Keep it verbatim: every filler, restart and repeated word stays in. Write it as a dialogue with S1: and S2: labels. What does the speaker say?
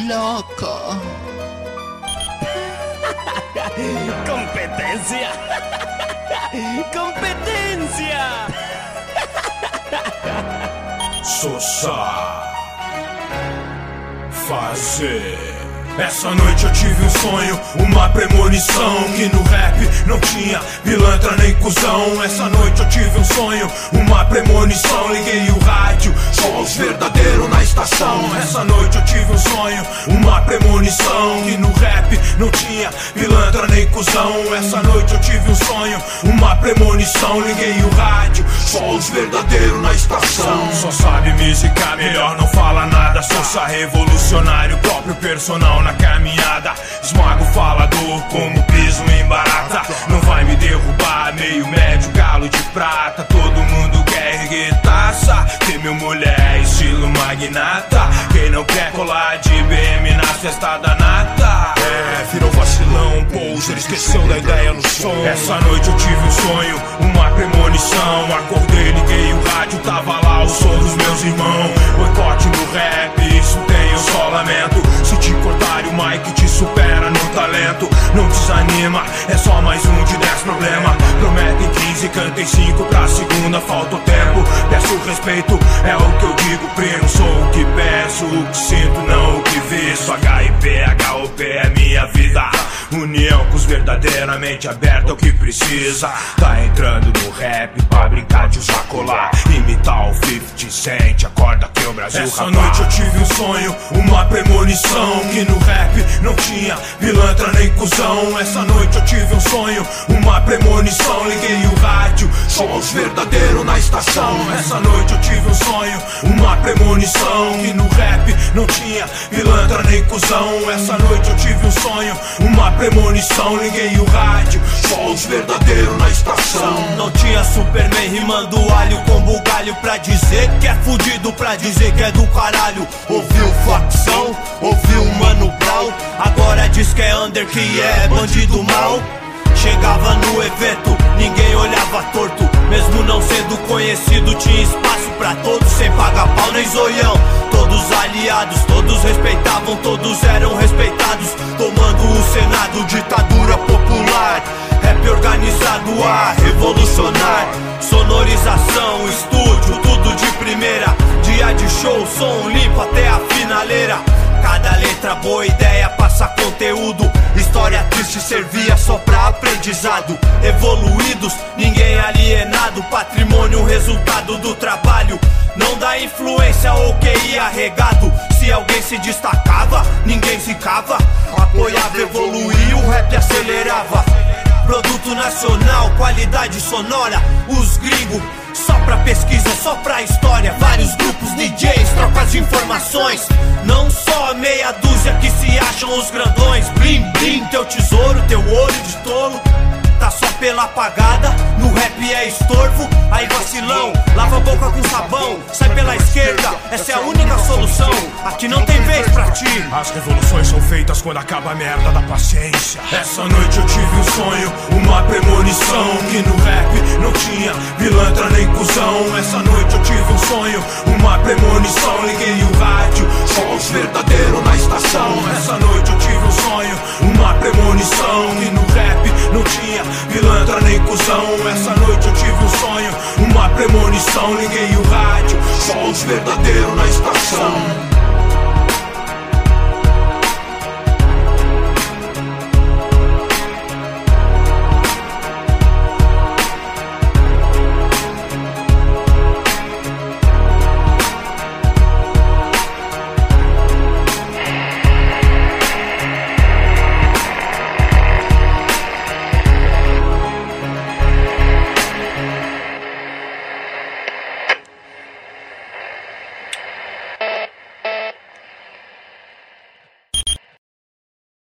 S1: louco.
S2: Competência! Competência!
S3: Sossa fazer. Essa noite eu tive um sonho, uma premonição, que no rap não tinha pilantra nem cuzão. Essa noite eu tive um sonho, uma premonição, liguei o rádio, só os verdadeiros na estação. Essa noite eu tive um sonho, uma premonição, que no rap não tinha pilantra nem cuzão. Essa noite eu tive um sonho, uma premonição, liguei o rádio, só os verdadeiros na estação. Só sabe musicar, melhor não fala nada. Sossa revolucionário, próprio personal na caminhada, esmago falador como piso em barata. Não vai me derrubar, meio médio, galo de prata. Todo mundo quer erguer taça, ter meu mulher estilo magnata. Quem não quer colar de B M na festa da nata? É, virou vacilão, poser, esqueceu da ideia no som. Essa noite eu tive um sonho, uma premonição. Acordei, liguei o rádio, tava lá o som dos meus irmãos. Boicote no rap, isso tem eu só lamento. Se te cortar o mic te supera no talento. Não desanima, é só mais um de dez problema. Prometem quinze, cantem cinco pra segunda, falta o tempo. Peço respeito, é o que eu digo, primo. Sou o que peço, o que sinto, não o que visto. H I P, H O P é minha vida. União com os verdadeiramente abertos é o que precisa. Tá entrando no rap pra brincar de usar colar, imitar o fifty cent, acorda que o Brasil. Essa rapaz, noite eu tive um sonho, uma premonição, que no rap não tinha pilantra nem cuzão. Essa noite eu tive um sonho, uma premonição, liguei o rádio, só os verdadeiros na estação. Essa noite eu tive um sonho, uma premonição, que no rap não tinha pilantra nem cuzão. Essa noite eu tive um sonho, uma premonição, liguei o rádio, só os verdadeiros na estação.
S2: Não tinha Superman rimando alho com bugalho, pra dizer que é fudido, pra dizer que é do caralho. Ouviu facção, ouviu Mano Brown, agora diz que é under, que é bandido mal. Chegava no evento, ninguém olhava torto, mesmo não sendo conhecido, tinha espaço pra todos, sem pagar pau nem zoião. Todos aliados, todos respeitavam, todos eram respeitados, tomando o Senado, ditadura popular. Rap organizado a revolucionar, sonorização, estúdio, tudo de primeira. Dia de show, som limpo até a finaleira. Cada letra, boa ideia, passa conteúdo. História triste servia só pra aprendizado. Evoluídos, ninguém alienado. Patrimônio, resultado do trabalho. Não dá influência ou Q I arregado. Se alguém se destacava, ninguém ficava. Apoiava, evoluía, o rap acelerava. Produto nacional, qualidade sonora. Os gringos, só pra pesquisa, só pra história. Vários grupos, D Js, trocas de informações. Não só meia dúzia que se acham os grandões. Blim, blim, teu tesouro, teu olho de tolo tá só pela apagada, no rap é estorvo. Aí vacilão, lava a boca com sabão, sai pela esquerda, essa é a única solução. Aqui não tem vez pra ti.
S3: As revoluções são feitas quando acaba a merda da paciência. Essa noite eu tive um sonho, uma premonição, que no rap não tinha pilantra nem cuzão. Essa noite eu tive um sonho, uma premonição, liguei o rádio, só os verdadeiros na estação. Essa noite eu tive um sonho, uma premonição, que no rap não tinha pilantra nem cuzão. Essa noite eu tive um sonho, uma premonição, liguei o rádio, só os verdadeiros na estação.